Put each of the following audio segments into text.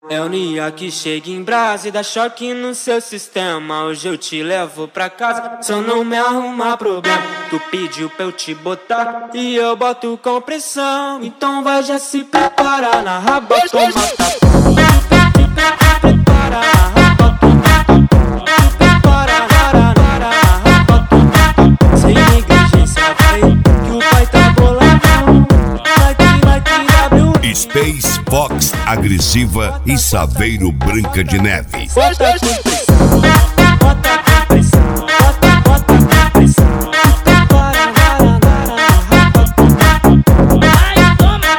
É o Nia que chega em brasa e dá choque no seu sistema. Hoje eu te levo pra casa, só não me arrumar problema. Tu pediu pra eu te botar e eu boto com pressão. Então vai já se preparar na raba, toma tapa. Prepara na raba, toma tapa. Prepara na raba, toma tapa. Sem negligência vai, que o pai tá boladão. Vai que Space Fox agressiva e Saveiro Branca de Neve. Bota com pressão, bota com pressão, bota com pressão. Prepara na raba, toma. Vai, toma,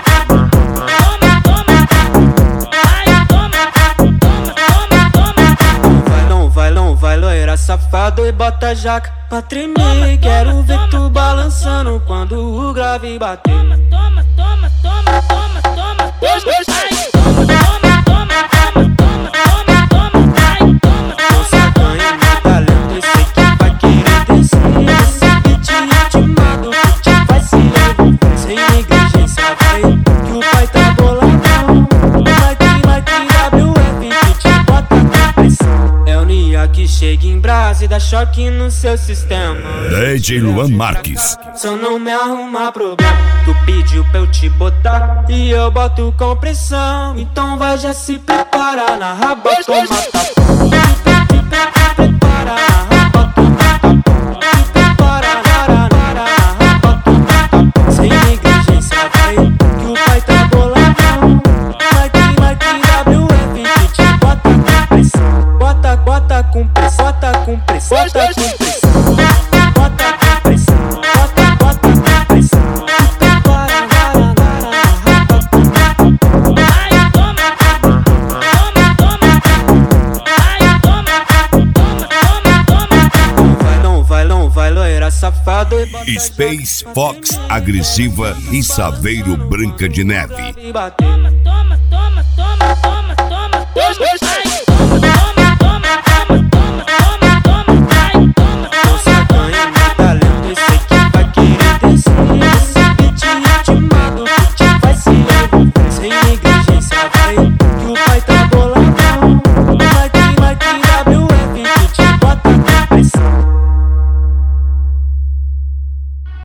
Não vai, loira safado e bota jaca pra tremer. Quero ver tu balançando quando o grave bater. toma, toma, toma, toma, toma, toma, vai, toma, toma, toma, toma, toma, toma, toma, vai, toma, Você ganha meu talento, eu sei que vai querer descer. Esse beat ritmado que te faz se envolver. Sem negligência vai, que o pai tá boladão. Vai que WF que te bota com pressão. É o Nia que chega em brasa e dá choque no seu sistema. DJ Luan Marques. Só não me arrumar problema. Tu pediu pra eu te botar e eu boto com pressão. Então vai já se preparar na raba, toma tapa. Prepara na raba, toma tapa. Prepara na raba, toma tapa. Sem negligência vai, que o pai tá boladão. Vai que WF que te bota com pressão. Bota com pressão, bota com pressão, bota com pressão. Bota com pressão, bota com pressão. Prepara na raba, toma. vai, toma, toma, toma, vai, toma, toma, toma. Não vai, loira safado e bota Space Fox agressiva e Saveiro Branca de Neve. e bater. Toma, toma, toma, toma, toma, toma, vai, toma, toma, toma, toma, toma, toma, toma, vai, toma, Você ganha meu talento, eu sei que vai querer descer. Esse beat ritmado que te faz se envolver. Sem negligência vai,